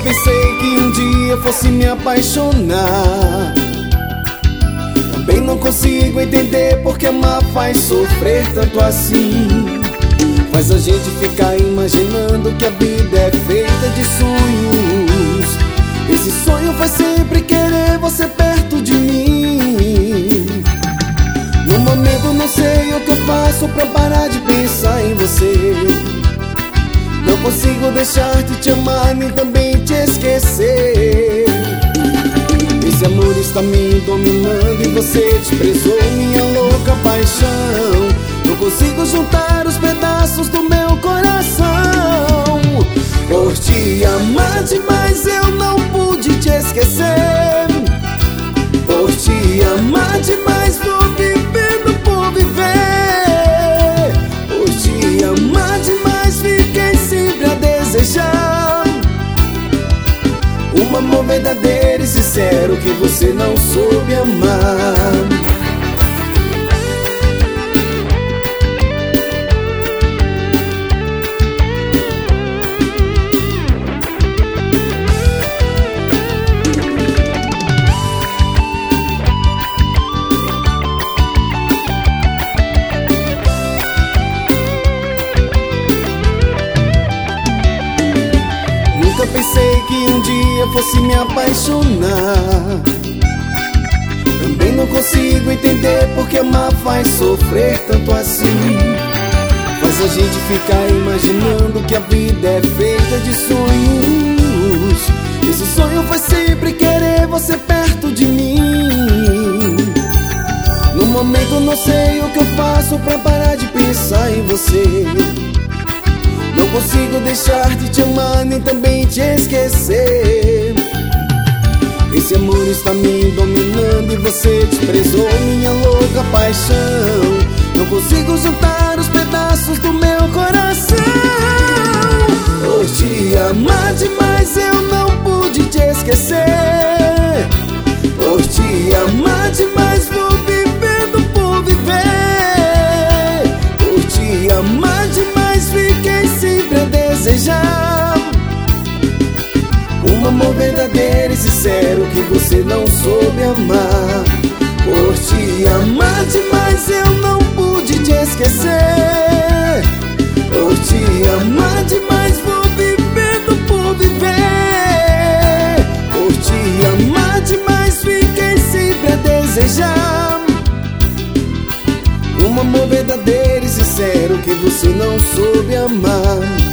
pensei que um dia fosse me apaixonar. Também não consigo entender porque amar faz sofrer tanto assim. Faz a gente ficar imaginando que a vida é feita de sonhos. Esse sonho faz sempre querer você perto de mim. No momento não sei o que eu faço pra parar de pensar em você. Não consigo deixar de te amar nem também te esquecer. Esse amor está me dominando e você desprezou minha louca paixão. Não consigo juntar os pedaços do meu coração. Por te amar demais eu não pude te esquecer. Por te amar demais vou vivendo por viver. Por te amar demais fiquei sempre a desejar um amor verdadeiro e sincero que você não soube amar. Nunca pensei que um dia fosse me apaixonar. Também não consigo entender porque amar faz sofrer tanto assim. Faz a gente ficar imaginando que a vida é feita de sonhos. Esse sonho faz sempre querer você perto de mim. No momento não sei o que eu faço pra parar de pensar em você. Não consigo deixar de te amar nem também te esquecer. Esse amor está me dominando e você desprezou minha louca paixão. Não consigo juntar os pedaços do meu coração. Por te amar demais eu não pude te esquecer. Por te amar demais vou vivendo por viver. Por te amar demais fiquei sempre a desejar um amor verdadeiro e sincero que você não soube amar. Por te amar demais eu não pude te esquecer. Por te amar demais vou vivendo por viver. Por te amar demais fiquei sempre a desejar um amor verdadeiro e sincero que você não soube amar.